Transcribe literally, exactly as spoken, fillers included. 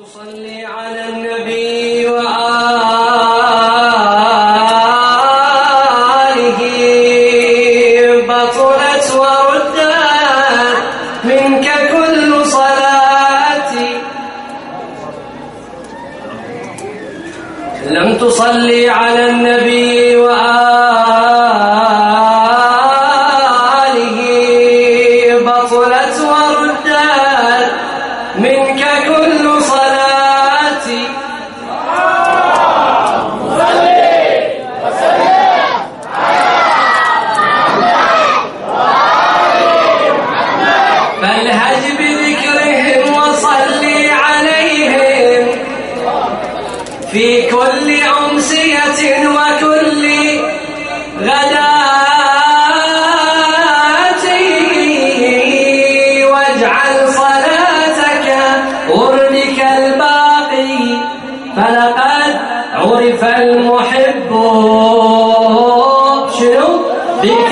تصلي على النبي وآله بطلت وردت منك كل صلاتي. لم تصلي على النبي وآله بطلت وردت منك كل صلاتي. صلي وسلم على محمد فالهج بذكرهم وصلي عليهم في كل أمسية وكل غداة، واجعل صلاتك وردك الباقي، فلقد عرف المحب شنو بك